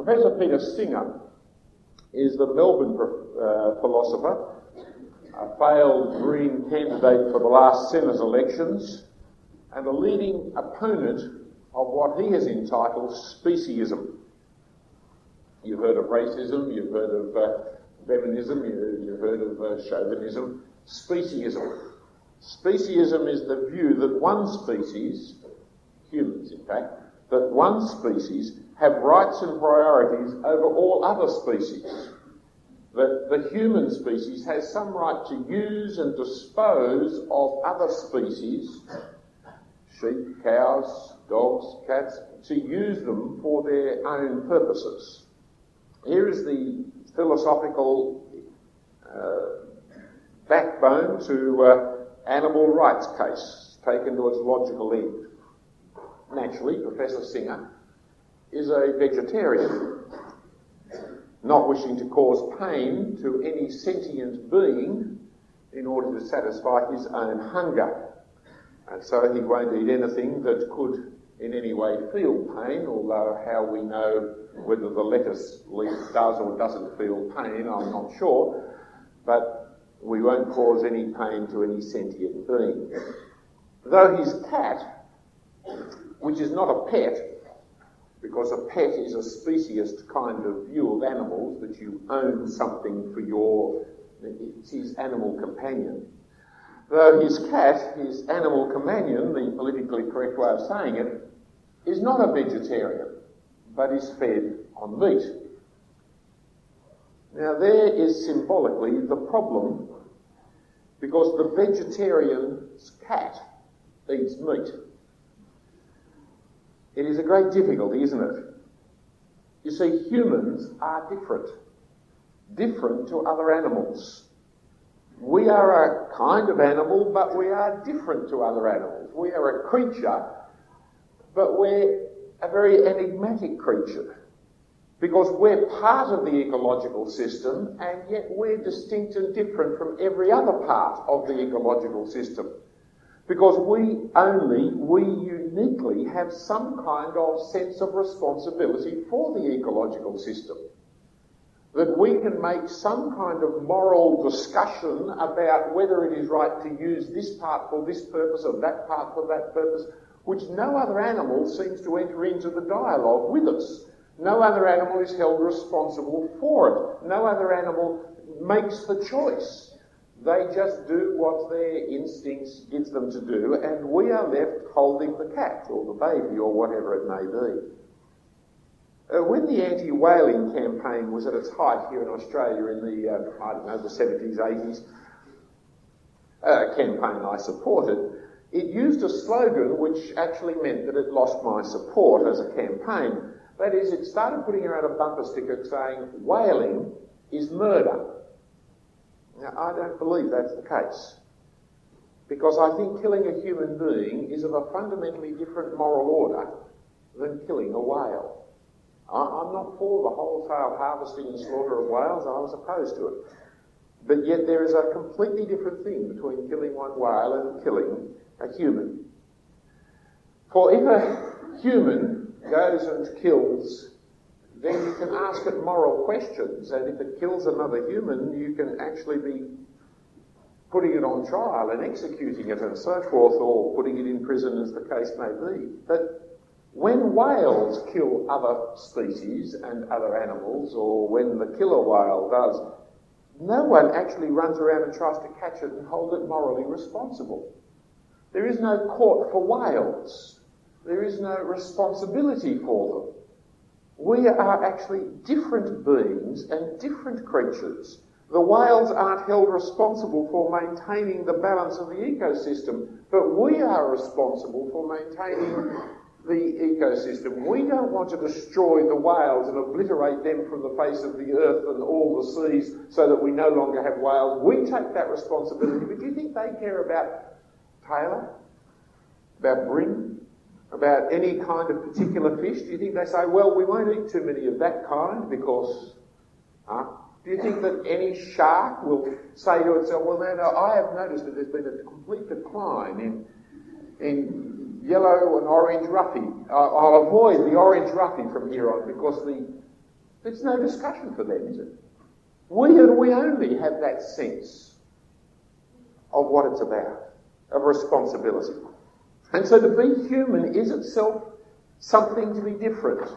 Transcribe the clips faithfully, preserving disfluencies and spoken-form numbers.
Professor Peter Singer is the Melbourne uh, philosopher, a failed Green candidate for the last Senate elections, and a leading opponent of what he has entitled speciesism. You've heard of racism, you've heard of uh, feminism, you, you've heard of uh, chauvinism. Speciesism. Speciesism is the view that one species, humans in fact, that one species have rights and priorities over all other species. That the human species has some right to use and dispose of other species, sheep, cows, dogs, cats, to use them for their own purposes. Here is the philosophical uh, backbone to uh, animal rights case, taken to its logical end. Naturally, Professor Singer is a vegetarian, not wishing to cause pain to any sentient being in order to satisfy his own hunger. And so he won't eat anything that could in any way feel pain, although how we know whether the lettuce leaf does or doesn't feel pain, I'm not sure. But we won't cause any pain to any sentient being. Though his cat, which is not a pet, because a pet is a speciesist kind of view of animals, that you own something for your, it's his animal companion. Though his cat, his animal companion, the politically correct way of saying it, is not a vegetarian, but is fed on meat. Now there is symbolically the problem, because the vegetarian's cat eats meat. It is a great difficulty, isn't it? You see, humans are different. Different to other animals. We are a kind of animal, but we are different to other animals. We are a creature, but we're a very enigmatic creature. Because we're part of the ecological system, and yet we're distinct and different from every other part of the ecological system. Because we only, we uniquely have some kind of sense of responsibility for the ecological system. That we can make some kind of moral discussion about whether it is right to use this part for this purpose or that part for that purpose, which no other animal seems to enter into the dialogue with us. No other animal is held responsible for it. No other animal makes the choice. They just do what their instincts gives them to do, and we are left holding the cat or the baby or whatever it may be. Uh, when the anti-whaling campaign was at its height here in Australia in the, uh, I don't know, the seventies, eighties, uh, campaign I supported, it used a slogan which actually meant that it lost my support as a campaign. That is, it started putting around a bumper sticker saying, whaling is murder. Now, I don't believe that's the case, because I think killing a human being is of a fundamentally different moral order than killing a whale. I, I'm not for the wholesale harvesting and slaughter of whales. I was opposed to it. But yet there is a completely different thing between killing one whale and killing a human. For if a human goes and kills, then you can ask it moral questions, and if it kills another human, you can actually be putting it on trial and executing it and so forth, or putting it in prison as the case may be. But when whales kill other species and other animals, or when the killer whale does, no one actually runs around and tries to catch it and hold it morally responsible. There is no court for whales. There is no responsibility for them. We are actually different beings and different creatures. The whales aren't held responsible for maintaining the balance of the ecosystem, but we are responsible for maintaining the ecosystem. We don't want to destroy the whales and obliterate them from the face of the earth and all the seas so that we no longer have whales. We take that responsibility, but do you think they care about Taylor? About Bring? About any kind of particular fish? Do you think they say, well, we won't eat too many of that kind because... Huh? Do you think that any shark will say to itself, well, no, no, I have noticed that there's been a complete decline in in yellow and orange ruffy. I'll avoid the orange ruffy from here on because the It's no discussion for them, is it? We and we only have that sense of what it's about, of responsibility. And so to be human is itself something to be different.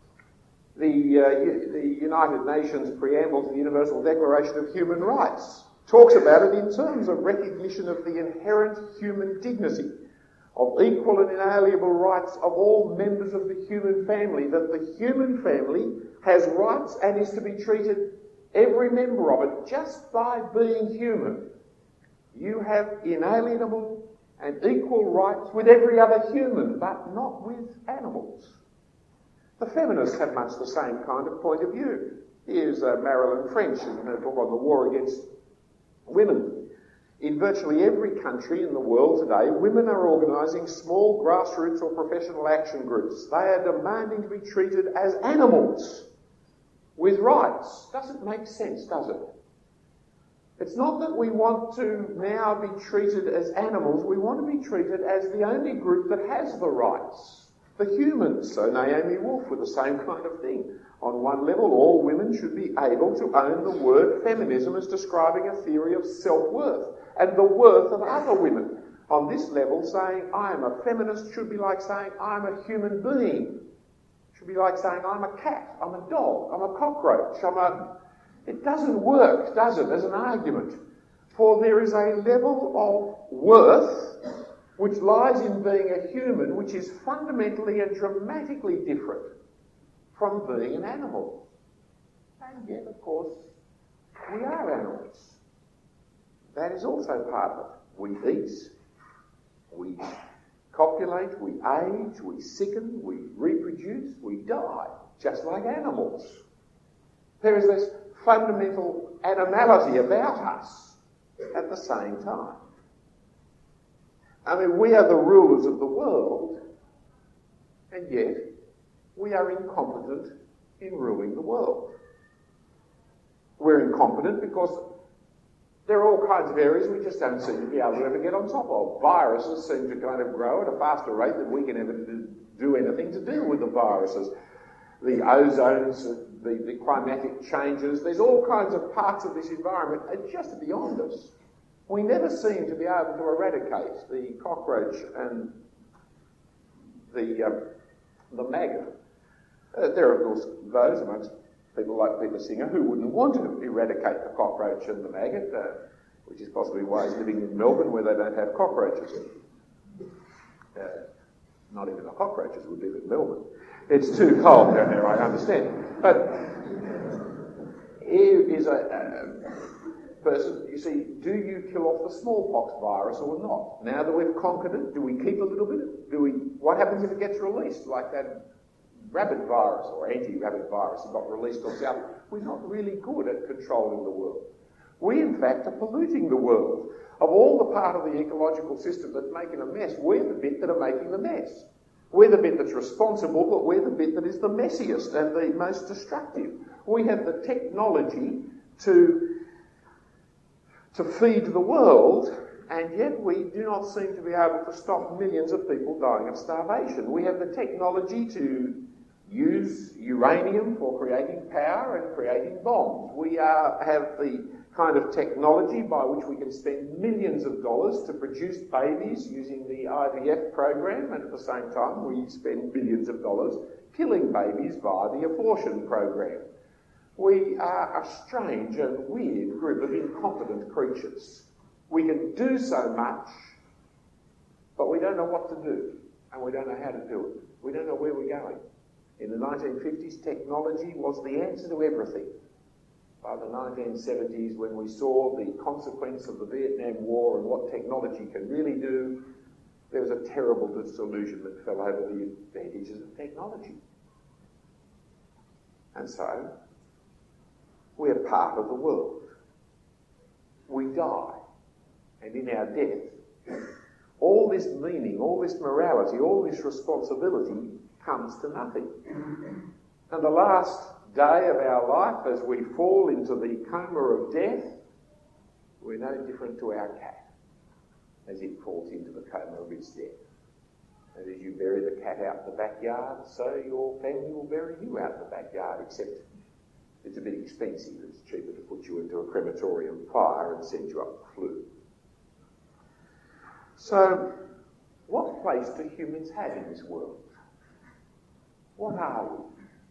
The, uh, the United Nations preamble to the Universal Declaration of Human Rights talks about it in terms of recognition of the inherent human dignity, of equal and inalienable rights of all members of the human family, that the human family has rights and is to be treated, every member of it, just by being human. You have inalienable and equal rights with every other human, but not with animals. The feminists have much the same kind of point of view. Here's uh, Marilyn French in her book on the war against women. In virtually every country in the world today, women are organising small grassroots or professional action groups. They are demanding to be treated as animals with rights. Doesn't make sense, does it? It's not that we want to now be treated as animals. We want to be treated as the only group that has the rights, the humans. So Naomi Wolf with the same kind of thing. On one level, all women should be able to own the word feminism as describing a theory of self-worth and the worth of other women. On this level, saying I am a feminist should be like saying I'm a human being. Should be like saying I'm a cat, I'm a dog, I'm a cockroach, I'm a... It doesn't work, does it, as an argument? For there is a level of worth which lies in being a human, which is fundamentally and dramatically different from being an animal. And yet, of course, we are animals. That is also part of it. We eat, we copulate, we age, we sicken, we reproduce, we die, just like animals. There is this fundamental animality about us at the same time. I mean, we are the rulers of the world, and yet we are incompetent in ruling the world. We're incompetent because there are all kinds of areas we just don't seem to be able to ever get on top of. Viruses seem to kind of grow at a faster rate than we can ever do anything to deal with the viruses. The ozones, the, the climatic changes, there's all kinds of parts of this environment that are just beyond us. We never seem to be able to eradicate the cockroach and the, um, the maggot. Uh, there are, of course, those amongst people like Peter Singer who wouldn't want to eradicate the cockroach and the maggot, uh, which is possibly why he's living in Melbourne where they don't have cockroaches. Uh, not even the cockroaches would live in Melbourne. It's too cold down there, I understand. But here is a, a person, you see, do you kill off the smallpox virus or not? Now that we've conquered it, do we keep a little bit? Do we? What happens if it gets released, like that rabbit virus or anti-rabbit virus that got released on South? We're not really good at controlling the world. We, in fact, are polluting the world. Of all the part of the ecological system that's making a mess, we're the bit that are making the mess. We're the bit that's responsible, but we're the bit that is the messiest and the most destructive. We have the technology to, to feed the world, and yet we do not seem to be able to stop millions of people dying of starvation. We have the technology to use uranium for creating power and creating bombs. We are, have the kind of technology by which we can spend millions of dollars to produce babies using the I V F program, and at the same time we spend billions of dollars killing babies via the abortion program. We are a strange and weird group of incompetent creatures. We can do so much, but we don't know what to do, and we don't know how to do it. We don't know where we're going. In the nineteen fifties, technology was the answer to everything. By the nineteen seventies, when we saw the consequence of the Vietnam War and what technology can really do, there was a terrible disillusionment fell over the advantages of technology. And so, we're part of the world. We die. And in our death, all this meaning, all this morality, all this responsibility comes to nothing. And the last day of our life, as we fall into the coma of death, we're no different to our cat as it falls into the coma of its death. And as you bury the cat out in the backyard, so your family will bury you out in the backyard, except It's a bit expensive. It's cheaper to put you into a crematorium fire and send you up the flue. So, what place do humans have in this world? What are we?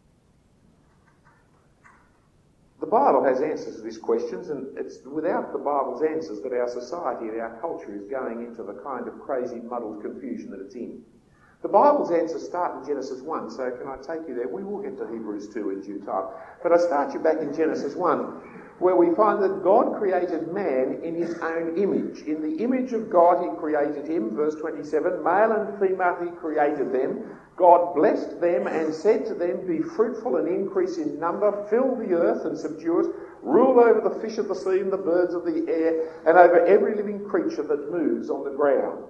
The Bible has answers to these questions, and it's without the Bible's answers that our society and our culture is going into the kind of crazy, muddled confusion that it's in. The Bible's answers start in Genesis one, so can I take you there? We will get to Hebrews two in due time. But I start you back in Genesis one, where we find that God created man in his own image. In the image of God he created him, verse twenty-seven, male and female he created them. God blessed them and said to them, be fruitful and increase in number, fill the earth and subdue it, rule over the fish of the sea and the birds of the air, and over every living creature that moves on the ground.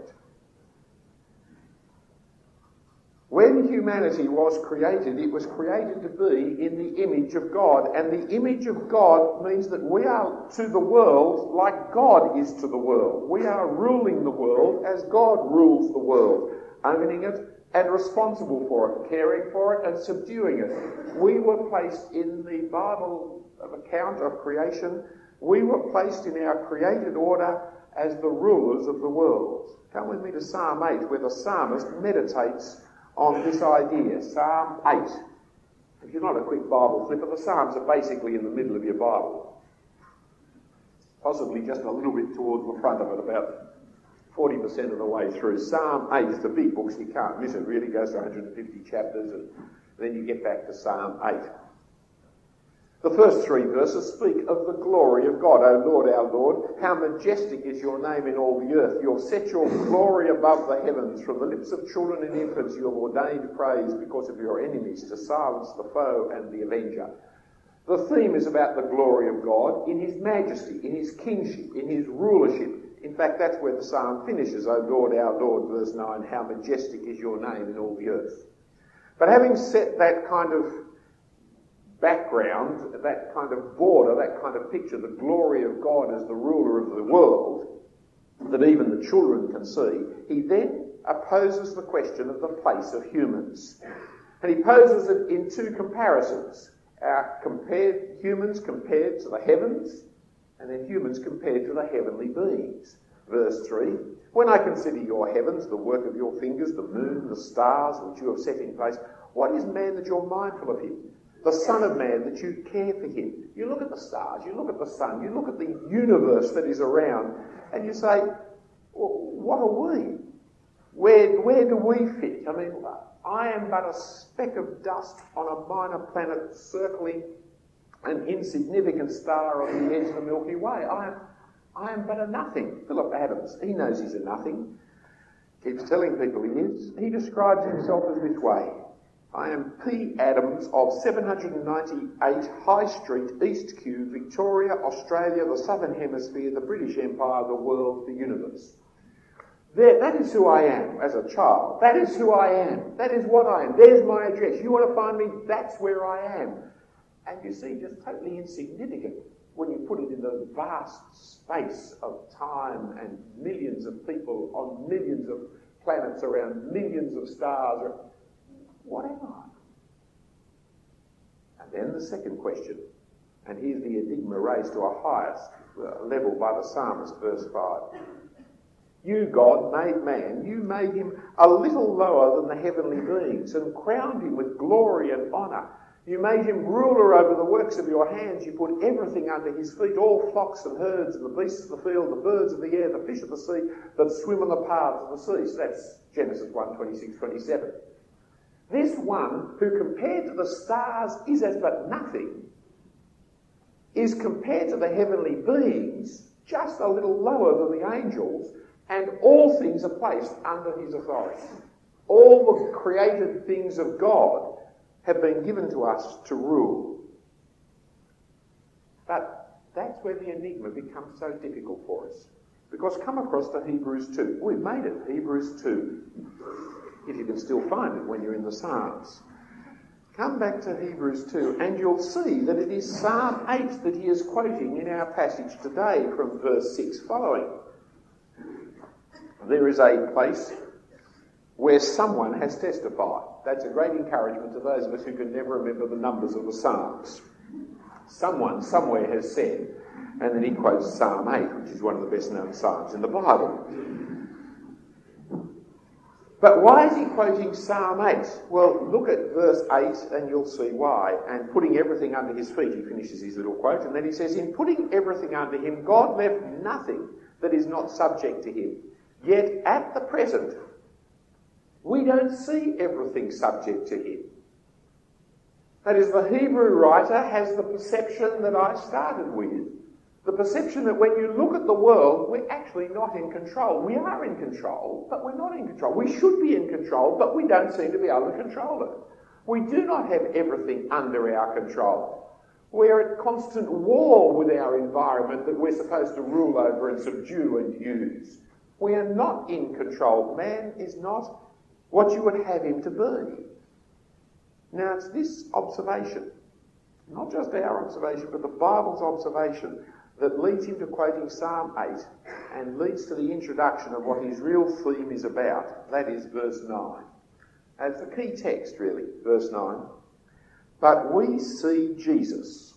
When humanity was created, it was created to be in the image of God. And the image of God means that we are to the world like God is to the world. We are ruling the world as God rules the world, owning it and responsible for it, caring for it and subduing it. We were placed in the Bible account of creation. We were placed in our created order as the rulers of the world. Come with me to Psalm eight, where the psalmist meditates on this idea. Psalm eight. If you're not a quick Bible flipper, the Psalms are basically in the middle of your Bible. Possibly just a little bit towards the front of it, about forty percent of the way through. Psalm eight is the big books, you can't miss it really. It goes to one hundred fifty chapters, and then you get back to Psalm eight. The first three verses speak of the glory of God. O Lord, our Lord, how majestic is your name in all the earth. You have set your glory above the heavens. From the lips of children and infants you have ordained praise because of your enemies, to silence the foe and the avenger. The theme is about the glory of God in his majesty, in his kingship, in his rulership. In fact, that's where the psalm finishes. O Lord, our Lord, verse nine, how majestic is your name in all the earth. But having set that kind of background, that kind of border, that kind of picture, the glory of God as the ruler of the world, that even the children can see, he then opposes the question of the place of humans. And he poses it in two comparisons. Our compared humans compared to the heavens, and then humans compared to the heavenly beings. Verse three, when I consider your heavens, the work of your fingers, the moon, the stars which you have set in place, what is man that you're mindful of him? The Son of Man that you care for him. You look at the stars, you look at the sun, you look at the universe that is around, and you say, well, what are we? Where, where do we fit? I mean, I am but a speck of dust on a minor planet circling an insignificant star on the edge of the Milky Way. I am, I am but a nothing. Philip Adams, he knows he's a nothing. Keeps telling people he is. He describes himself as this way. I am P. Adams of seven hundred ninety-eight High Street, East Kew, Victoria, Australia, the Southern Hemisphere, the British Empire, the world, the universe. There, that is who I am as a child. That is who I am. That is what I am. There's my address. You want to find me? That's where I am. And you see, just totally insignificant when you put it in the vast space of time and millions of people on millions of planets around millions of stars. What am I? And then the second question, and here's the enigma raised to a highest level by the psalmist, verse five. You, God, made man. You made him a little lower than the heavenly beings and crowned him with glory and honour. You made him ruler over the works of your hands. You put everything under his feet, all flocks and herds and the beasts of the field, the birds of the air, the fish of the sea that swim on the paths of the sea. So that's Genesis one, twenty-six, twenty-seven. This one, who compared to the stars is as but nothing, is compared to the heavenly beings just a little lower than the angels, and all things are placed under his authority. All the created things of God have been given to us to rule. But that's where the enigma becomes so difficult for us. Because come across to Hebrews two. We've made it, Hebrews two. If you can still find it when you're in the Psalms. Come back to Hebrews two and you'll see that it is Psalm eight that he is quoting in our passage today from verse six following. There is a place where someone has testified. That's a great encouragement to those of us who can never remember the numbers of the Psalms. someone somewhere has said, and then he quotes Psalm eight, which is one of the best known psalms in the Bible. But why is he quoting Psalm eight? Well, look at verse eight and you'll see why. And putting everything under his feet, he finishes his little quote, and then he says, in putting everything under him, God left nothing that is not subject to him. Yet at the present, we don't see everything subject to him. That is, the Hebrew writer has the perception that I started with. The perception that when you look at the world, we're actually not in control. We are in control, but we're not in control. We should be in control, but we don't seem to be able to control it. We do not have everything under our control. We're at constant war with our environment that we're supposed to rule over and subdue and use. We are not in control. Man is not what you would have him to be. Now, it's this observation, not just our observation, but the Bible's observation, that leads him to quoting Psalm eight and leads to the introduction of what his real theme is about. That is verse nine. And it's the key text, really, verse nine. But we see Jesus,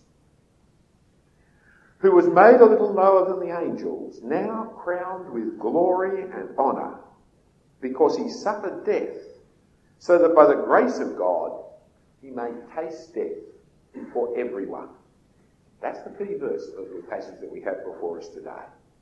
who was made a little lower than the angels, now crowned with glory and honour, because he suffered death, so that by the grace of God he may taste death for everyone. That's the key verse of the passage that we have before us today.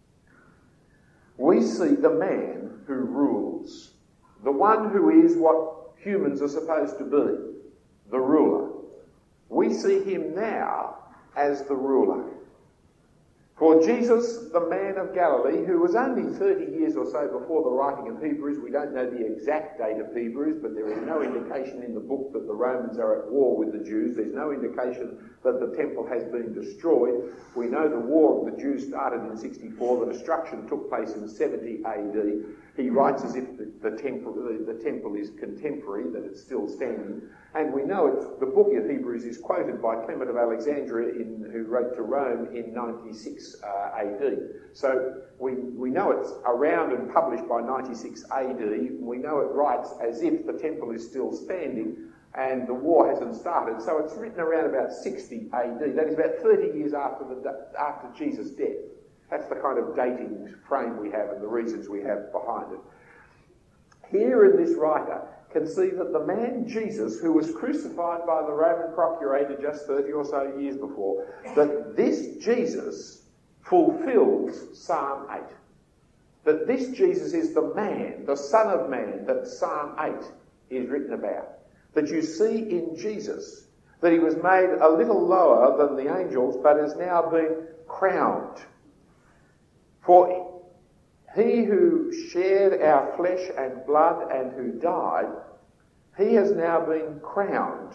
We see the man who rules, the one who is what humans are supposed to be, the ruler. We see him now as the ruler. For Jesus, the man of Galilee, who was only thirty years or so before the writing of Hebrews, we don't know the exact date of Hebrews, but there is no indication in the book that the Romans are at war with the Jews. There's no indication that the temple has been destroyed. We know the war of the Jews started in sixty-four. The destruction took place in seventy A D. He writes as if the, the, temple, the, the temple is contemporary, that it's still standing. And we know it's, the book of Hebrews is quoted by Clement of Alexandria, in, who wrote to Rome in ninety-six uh, A D. So we, we know it's around and published by ninety-six A D. We know it writes as if the temple is still standing and the war hasn't started. So it's written around about sixty A D. That is about thirty years after, the, after Jesus' death. That's the kind of dating frame we have and the reasons we have behind it. Here in this writer can see that the man Jesus, who was crucified by the Roman procurator just thirty or so years before, that this Jesus fulfills Psalm eight. That this Jesus is the man, the Son of Man, that Psalm eight is written about. That you see in Jesus that he was made a little lower than the angels, but has now been crowned. For he who shared our flesh and blood and who died, he has now been crowned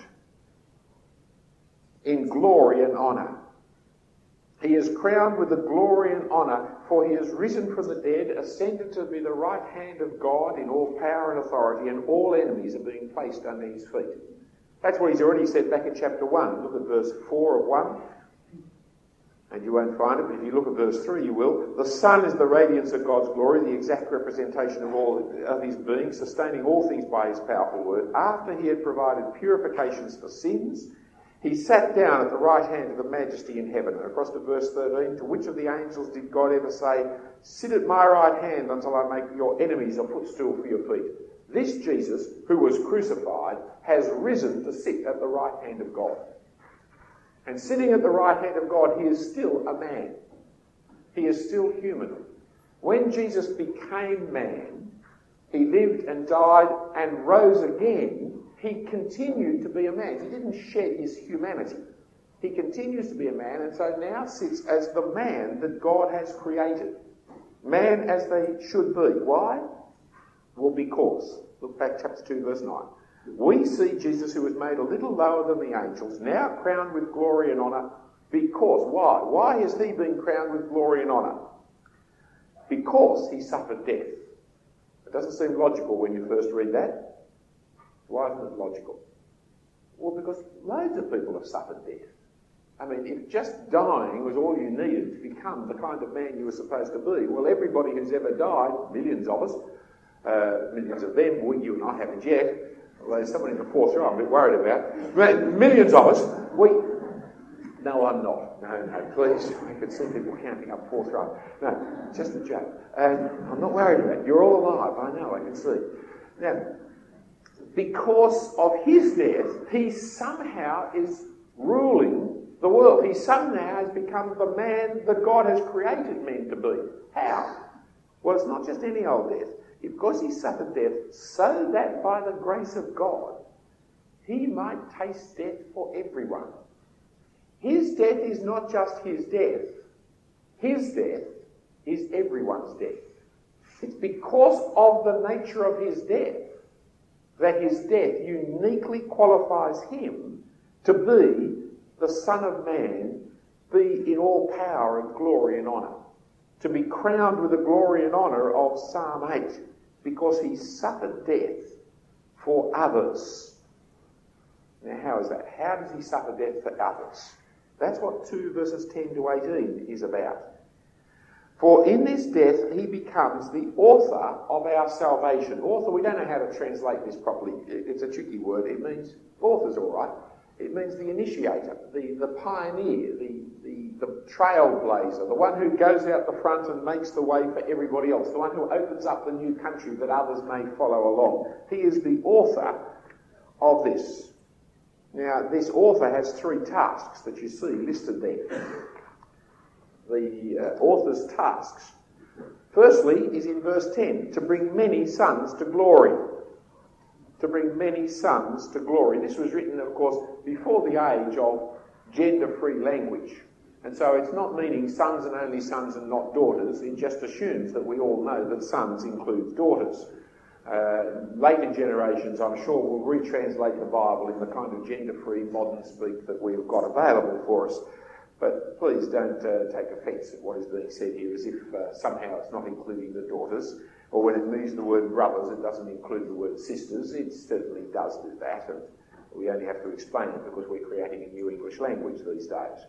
in glory and honour. He is crowned with the glory and honour, for he is risen from the dead, ascended to be the right hand of God in all power and authority, and all enemies are being placed under his feet. That's what he's already said back in chapter one. Look at verse four of one. And you won't find it, but if you look at verse three, you will. The Son is the radiance of God's glory, the exact representation of all of his being, sustaining all things by his powerful word. After he had provided purifications for sins, he sat down at the right hand of the majesty in heaven. And across to verse thirteen, to which of the angels did God ever say, sit at my right hand until I make your enemies a footstool for your feet? This Jesus, who was crucified, has risen to sit at the right hand of God. And sitting at the right hand of God, he is still a man. He is still human. When Jesus became man, he lived and died and rose again, he continued to be a man. He didn't shed his humanity. He continues to be a man, and so now sits as the man that God has created. Man as they should be. Why? Well, because. Look back, chapter two, verse nine. We see Jesus, who was made a little lower than the angels, now crowned with glory and honour, because. Why? Why has he been crowned with glory and honour? Because he suffered death. It doesn't seem logical when you first read that. Why isn't it logical? Well, because loads of people have suffered death. I mean, if just dying was all you needed to become the kind of man you were supposed to be, well, everybody who's ever died, millions of us, uh, millions of them, well, you and I haven't yet, well, there's someone in the fourth row I'm a bit worried about, but millions of us, we, No, I'm not. No, no, please. I could see people counting up fourth row. No, just a joke. And I'm not worried about it. You're all alive. I know, I can see. Now, because of his death, he somehow is ruling the world. He somehow has become the man that God has created men to be. How? Well, it's not just any old death. Because he suffered death so that by the grace of God, he might taste death for everyone. His death is not just his death. His death is everyone's death. It's because of the nature of his death that his death uniquely qualifies him to be the Son of Man, be in all power and glory and honour, to be crowned with the glory and honour of Psalm eight, because he suffered death for others. Now, how is that? How does he suffer death for others? That's what two verses ten to eighteen is about. For in this death he becomes the author of our salvation. Author, we don't know how to translate this properly. It's a tricky word. It means, author's all right. It means the initiator, the, the pioneer, the, the, the trailblazer, the one who goes out the front and makes the way for everybody else, the one who opens up the new country that others may follow along. He is the author of this. Now, this author has three tasks that you see listed there. The uh, author's tasks. Firstly is in verse ten, to bring many sons to glory. To bring many sons to glory. This was written, of course, before the age of gender-free language. And so it's not meaning sons and only sons and not daughters. It just assumes that we all know that sons includes daughters. Uh, later generations, I'm sure, will retranslate the Bible in the kind of gender-free modern speak that we've got available for us. But please don't uh, take offence at what is being said here as if uh, somehow it's not including the daughters, or when it means the word brothers, it doesn't include the word sisters. It certainly does do that, and we only have to explain it because we're creating a new English language these days.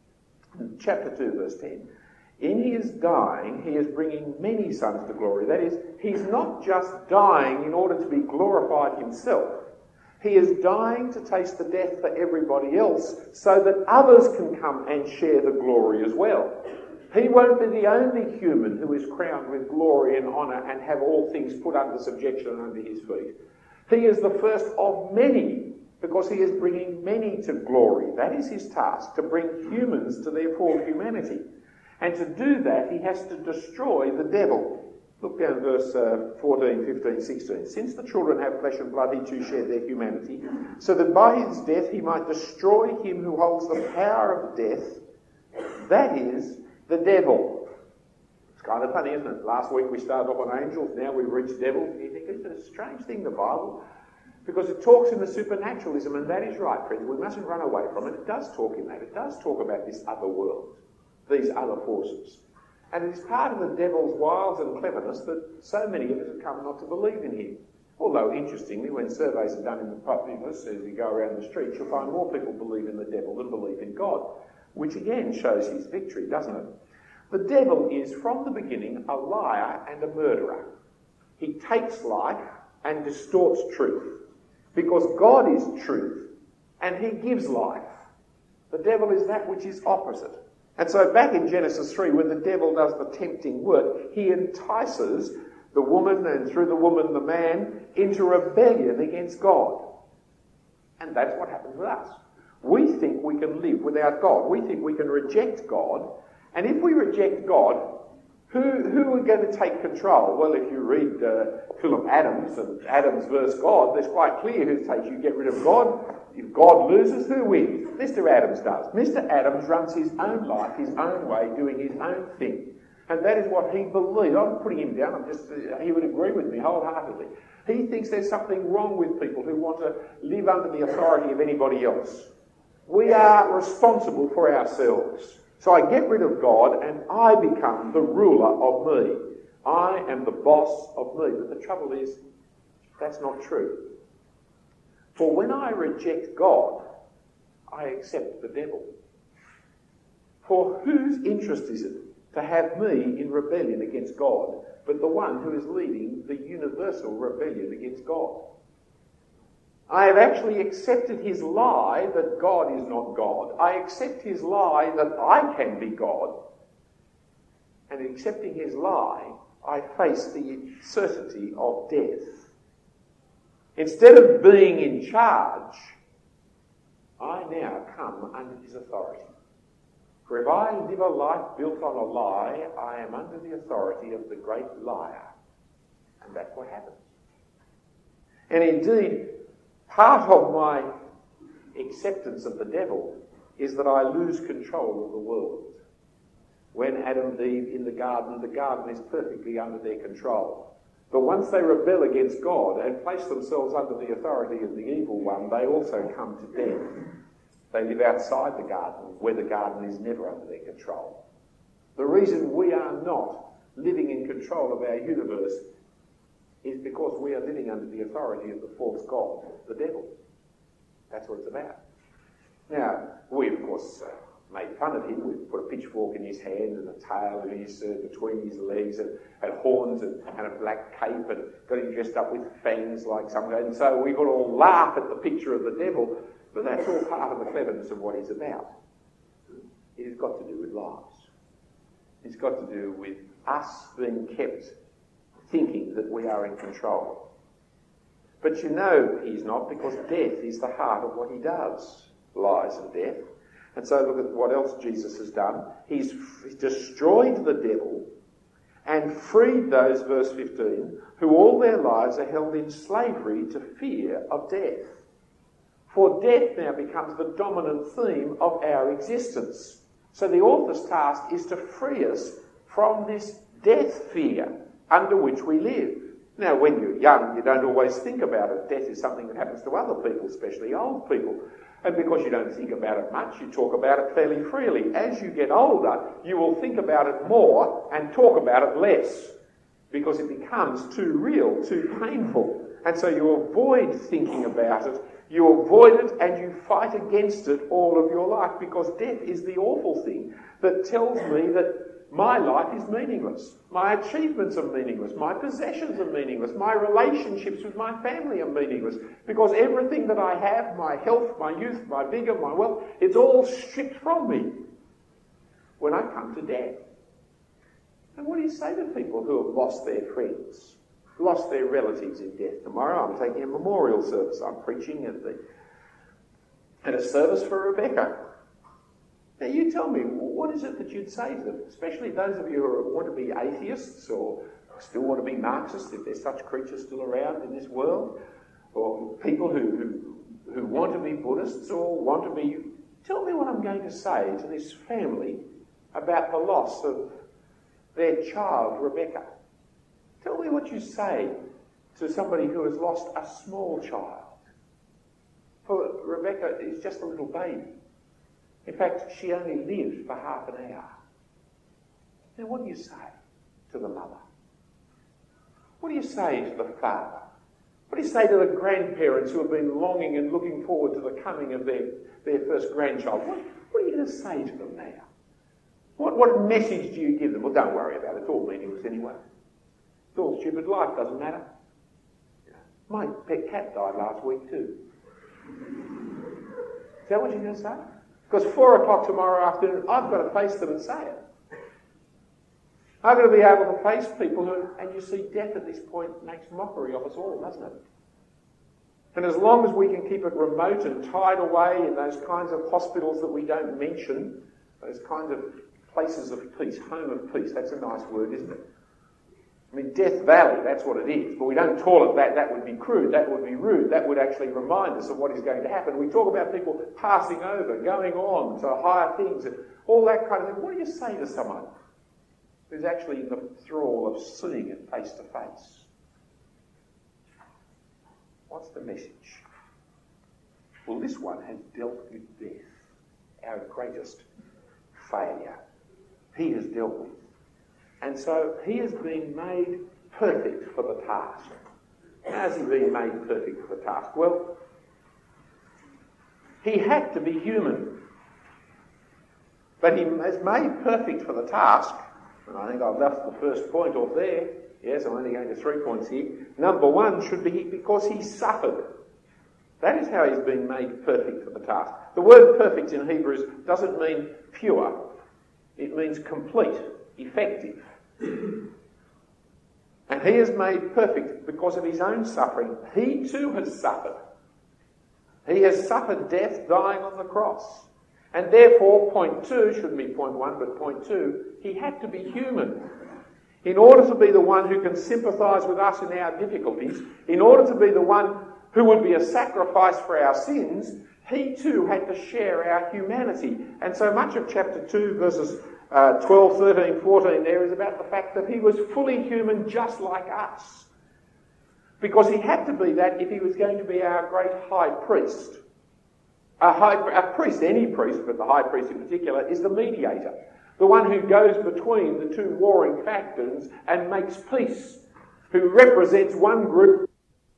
In chapter two, verse ten. In his dying, he is bringing many sons to glory. That is, he's not just dying in order to be glorified himself. He is dying to taste the death for everybody else so that others can come and share the glory as well. He won't be the only human who is crowned with glory and honour and have all things put under subjection and under his feet. He is the first of many because he is bringing many to glory. That is his task, to bring humans to their full humanity. And to do that, he has to destroy the devil. Look down at verse uh, fourteen, fifteen, sixteen. Since the children have flesh and blood, he too shared their humanity, so that by his death he might destroy him who holds the power of death, that is, the devil. It's kind of funny, isn't it? Last week we started off on angels, now we've reached devils. And you think, it's a strange thing, the Bible, because it talks in the supernaturalism, and that is right, friends. We mustn't run away from it. It does talk in that. It does talk about this other world, these other forces. And it is part of the devil's wiles and cleverness that so many of us have come not to believe in him. Although, interestingly, when surveys are done in the populace, as you go around the streets, you'll find more people believe in the devil than believe in God, which again shows his victory, doesn't it? The devil is, from the beginning, a liar and a murderer. He takes life and distorts truth, because God is truth and he gives life. The devil is that which is opposite. And so back in Genesis three, when the devil does the tempting work, he entices the woman, and through the woman the man, into rebellion against God. And that's what happens with us. We think we can live without God. We think we can reject God. And if we reject God, who, who are going to take control? Well, if you read uh, Philip Adams and Adams versus God, it's quite clear who takes. You get rid of God. If God loses, who wins? Mister Adams does. Mister Adams runs his own life, his own way, doing his own thing. And that is what he believes. I'm not putting him down. I'm just, uh, he would agree with me wholeheartedly. He thinks there's something wrong with people who want to live under the authority of anybody else. We are responsible for ourselves. So I get rid of God and I become the ruler of me. I am the boss of me. But the trouble is, that's not true. For when I reject God, I accept the devil. For whose interest is it to have me in rebellion against God, but the one who is leading the universal rebellion against God? I have actually accepted his lie that God is not God. I accept his lie that I can be God. And in accepting his lie, I face the certainty of death. Instead of being in charge, I now come under his authority. For if I live a life built on a lie, I am under the authority of the great liar. And that's what happens. And indeed, part of my acceptance of the devil is that I lose control of the world. When Adam and Eve in the garden, the garden is perfectly under their control. But once they rebel against God and place themselves under the authority of the evil one, they also come to death. They live outside the garden, where the garden is never under their control. The reason we are not living in control of our universe is because we are living under the authority of the false god, the devil. That's what it's about. Now, we, of course, uh, made fun of him. We put a pitchfork in his hand and a tail in his, uh, between his legs and, and horns and, and a black cape and got him dressed up with fangs like some guy. And so we could all laugh at the picture of the devil, but that's all part of the cleverness of what he's about. It has got to do with lies. It's got to do with us being kept thinking that we are in control. But you know he's not, because death is the heart of what he does. Lies and death. And so look at what else Jesus has done. He's f- destroyed the devil and freed those, verse fifteen, who all their lives are held in slavery to fear of death. For death now becomes the dominant theme of our existence. So the author's task is to free us from this death fear under which we live. Now, when you're young, you don't always think about it. Death is something that happens to other people, especially old people. And because you don't think about it much, you talk about it fairly freely. As you get older, you will think about it more and talk about it less, because it becomes too real, too painful. And so you avoid thinking about it, you avoid it, and you fight against it all of your life, because death is the awful thing that tells me that my life is meaningless. My achievements are meaningless. My possessions are meaningless. My relationships with my family are meaningless. Because everything that I have, my health, my youth, my vigour, my wealth, it's all stripped from me when I come to death. And what do you say to people who have lost their friends, lost their relatives in death? Tomorrow I'm taking a memorial service. I'm preaching at, the, at a service for Rebecca. Now you tell me, what is it that you'd say to them, especially those of you who want to be atheists or still want to be Marxists, if there's such creatures still around in this world, or people who, who, who want to be Buddhists or want to be... Tell me what I'm going to say to this family about the loss of their child, Rebecca. Tell me what you say to somebody who has lost a small child. For Rebecca is just a little baby. In fact, she only lived for half an hour. Now, what do you say to the mother? What do you say to the father? What do you say to the grandparents who have been longing and looking forward to the coming of their, their first grandchild? What, what are you going to say to them now? What, what message do you give them? Well, don't worry about it. It's all meaningless anyway. It's all stupid. Life doesn't matter. My pet cat died last week too. Is that what you're going to say? Because four o'clock tomorrow afternoon, I've got to face them and say it. I've got to be able to face people who, and you see, death at this point makes mockery of us all, doesn't it? And as long as we can keep it remote and tied away in those kinds of hospitals that we don't mention, those kinds of places of peace, home of peace, that's a nice word, isn't it? I mean, Death Valley, that's what it is. But we don't call it that. That would be crude. That would be rude. That would actually remind us of what is going to happen. We talk about people passing over, going on to higher things, and all that kind of thing. What do you say to someone who's actually in the thrall of seeing it face to face? What's the message? Well, this one has dealt with death, our greatest failure. He has dealt with. And so he has been made perfect for the task. How has he been made perfect for the task? Well, he had to be human. But he is made perfect for the task. And I think I've left the first point off there. Yes, I'm only going to three points here. Number one should be because he suffered. That is how he's been made perfect for the task. The word perfect in Hebrews doesn't mean pure. It means complete, effective. And he is made perfect because of his own suffering. He too has suffered. He has suffered death, dying on the cross. And therefore, point two, shouldn't be point one, but point two, he had to be human. In order to be the one who can sympathise with us in our difficulties, in order to be the one who would be a sacrifice for our sins, he too had to share our humanity. And so much of chapter two, verses uh, twelve, thirteen, fourteen there is about the fact that he was fully human just like us. Because he had to be that if he was going to be our great high priest. A, high, a priest, any priest, but the high priest in particular, is the mediator. The one who goes between the two warring factions and makes peace. Who represents one group.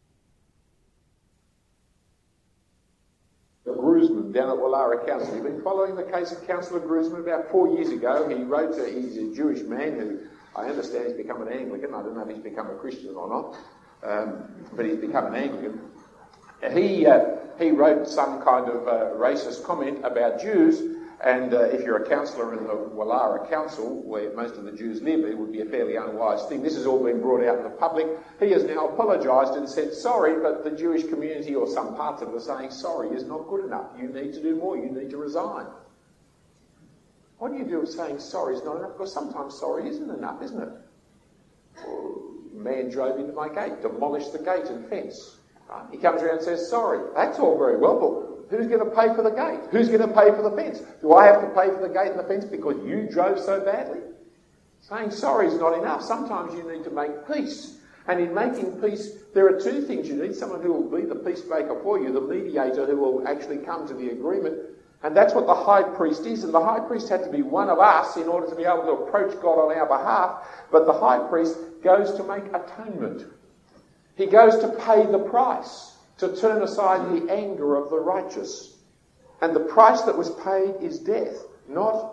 Groosman down at Wallara Council. You've been following the case of Councillor Groosman about four years ago. He wrote, to, he's a Jewish man who I understand has become an Anglican. I don't know if he's become a Christian or not. Um, but he's become an Anglican. He uh, he wrote some kind of uh, racist comment about Jews, and uh, if you're a councillor in the Wallara Council, where most of the Jews live, it would be a fairly unwise thing. This has all been brought out in the public. He has now apologised and said sorry, but the Jewish community, or some parts of it, are saying sorry is not good enough. You need to do more. You need to resign. What do you do with saying sorry is not enough? Because sometimes sorry isn't enough, isn't it? Well, man drove into my gate, demolished the gate and fence. Right? He comes around and says, sorry. That's all very well, but who's going to pay for the gate? Who's going to pay for the fence? Do I have to pay for the gate and the fence because you drove so badly? Saying sorry is not enough. Sometimes you need to make peace. And in making peace, there are two things you need. Someone who will be the peacemaker for you, the mediator who will actually come to the agreement. And that's what the high priest is. And the high priest had to be one of us in order to be able to approach God on our behalf. But the high priest goes to make atonement. He goes to pay the price, to turn aside the anger of the righteous. And the price that was paid is death. Not,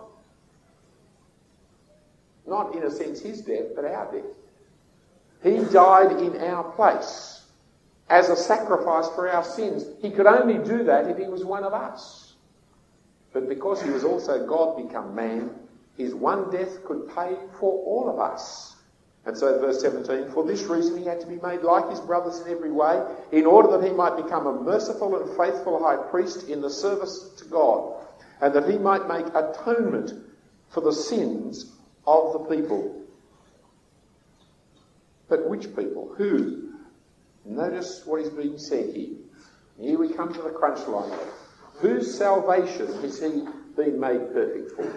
not in a sense his death, but our death. He died in our place as a sacrifice for our sins. He could only do that if he was one of us. But because he was also God become man, his one death could pay for all of us. And so verse seventeen, for this reason he had to be made like his brothers in every way, in order that he might become a merciful and faithful high priest in the service to God, and that he might make atonement for the sins of the people. But which people? Who? Notice what is being said here. Here we come to the crunch line. Whose salvation has he been made perfect for?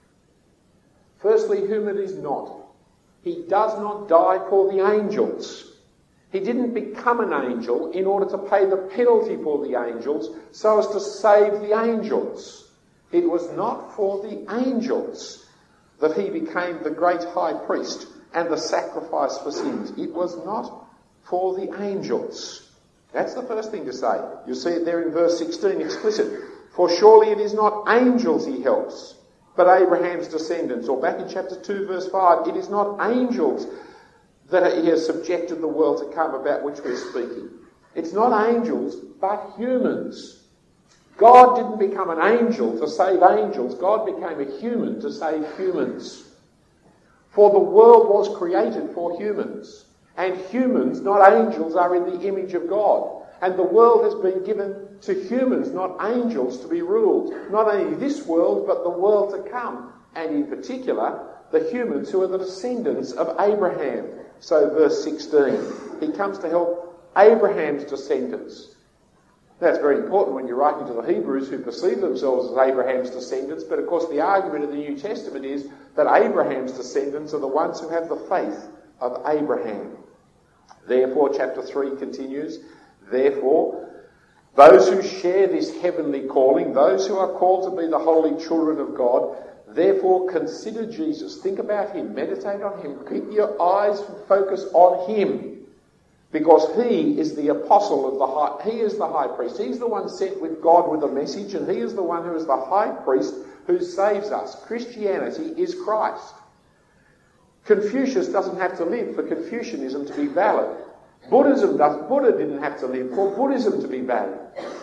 Firstly, whom it is not. He does not die for the angels. He didn't become an angel in order to pay the penalty for the angels so as to save the angels. It was not for the angels that he became the great high priest and the sacrifice for sins. It was not for the angels. That's the first thing to say. You'll see it there in verse sixteen, explicit. For surely it is not angels he helps, but Abraham's descendants. Or back in chapter two, verse five, it is not angels that he has subjected the world to come about which we're speaking. It's not angels, but humans. God didn't become an angel to save angels. God became a human to save humans. For the world was created for humans. And humans, not angels, are in the image of God. And the world has been given to humans, not angels, to be ruled. Not only this world, but the world to come. And in particular, the humans who are the descendants of Abraham. So verse sixteen, he comes to help Abraham's descendants. That's very important when you're writing to the Hebrews who perceive themselves as Abraham's descendants. But of course the argument of the New Testament is that Abraham's descendants are the ones who have the faith of Abraham. Therefore, chapter three continues, therefore, those who share this heavenly calling, those who are called to be the holy children of God, therefore consider Jesus. Think about him. Meditate on him. Keep your eyes focused on him. Because he is the apostle of the high, he is the high priest. He's the one sent with God with a message, and he is the one who is the high priest who saves us. Christianity is Christ. Confucius doesn't have to live for Confucianism to be valid. Buddhism doesn't, Buddha didn't have to live for Buddhism to be valid.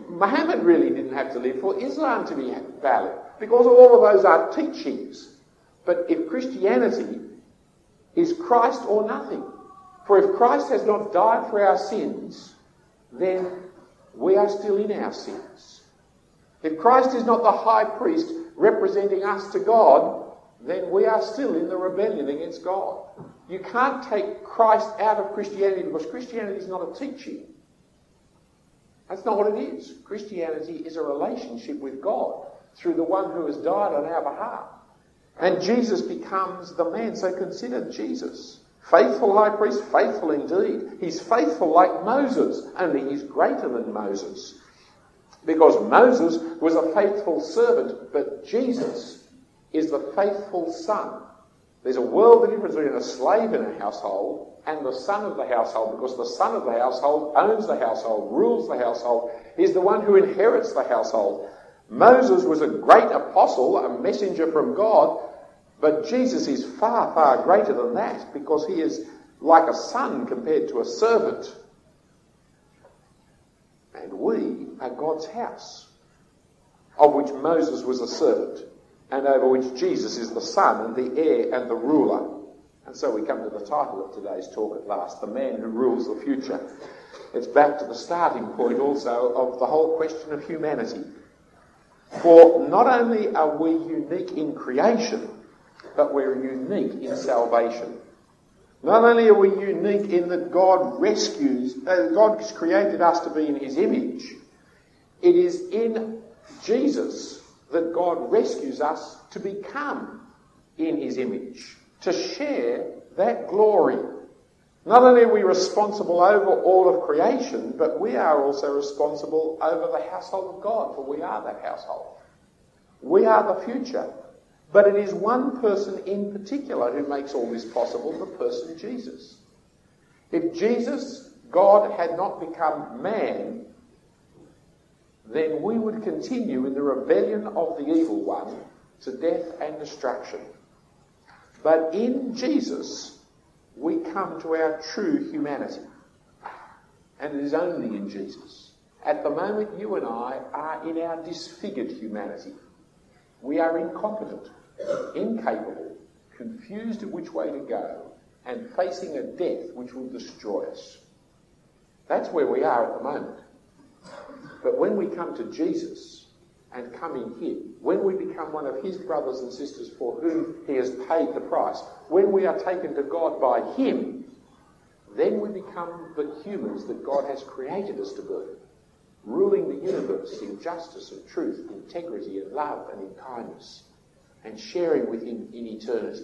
Muhammad really didn't have to live for Islam to be valid, because all of those are teachings. But if Christianity is Christ or nothing, for if Christ has not died for our sins, then we are still in our sins. If Christ is not the high priest representing us to God, then we are still in the rebellion against God. You can't take Christ out of Christianity, because Christianity is not a teaching. That's not what it is. Christianity is a relationship with God through the one who has died on our behalf. And Jesus becomes the man. So consider Jesus. Faithful high priest, faithful indeed. He's faithful like Moses, only he's greater than Moses. Because Moses was a faithful servant, but Jesus is the faithful son. There's a world of difference between a slave in a household and the son of the household, because the son of the household owns the household, rules the household, is the one who inherits the household. Moses was a great apostle, a messenger from God, but Jesus is far, far greater than that, because he is like a son compared to a servant. And we are God's house, of which Moses was a servant, and over which Jesus is the son and the heir and the ruler. And so we come to the title of today's talk at last, The Man Who Rules the Future. It's back to the starting point also of the whole question of humanity. For not only are we unique in creation, but we're unique in salvation. Not only are we unique in that God rescues, uh, God has created us to be in his image, it is in Jesus that God rescues us to become in his image, to share that glory. Not only are we responsible over all of creation, but we are also responsible over the household of God, for we are that household. We are the future. But it is one person in particular who makes all this possible, the person Jesus. If Jesus, God, had not become man, then we would continue in the rebellion of the evil one to death and destruction. But in Jesus, we come to our true humanity. And it is only in Jesus. At the moment, you and I are in our disfigured humanity. We are incompetent, incapable, confused at which way to go, and facing a death which will destroy us. That's where we are at the moment. But when we come to Jesus and come in him, when we become one of his brothers and sisters for whom he has paid the price, when we are taken to God by him, then we become the humans that God has created us to be, ruling the universe in justice and truth, integrity and love and in kindness, and sharing with him in eternity.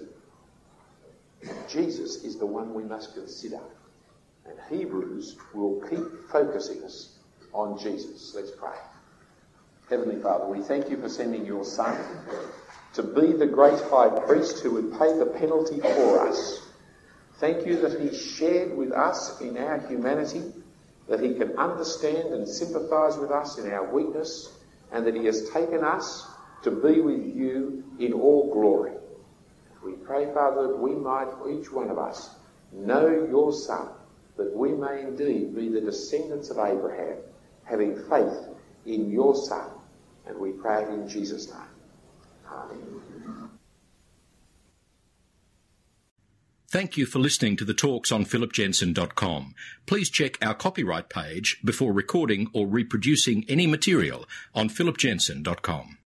Jesus is the one we must consider. And Hebrews will keep focusing us on Jesus. Let's pray. Heavenly Father, we thank you for sending your Son to be the great high priest who would pay the penalty for us. Thank you that he shared with us in our humanity, that he can understand and sympathise with us in our weakness, and that he has taken us to be with you in all glory. We pray, Father, that we might, each one of us, know your Son, that we may indeed be the descendants of Abraham, having faith in your Son. And we pray it in Jesus' name. Amen. Thank you for listening to the talks on philip jensen dot com. Please check our copyright page before recording or reproducing any material on philip jensen dot com.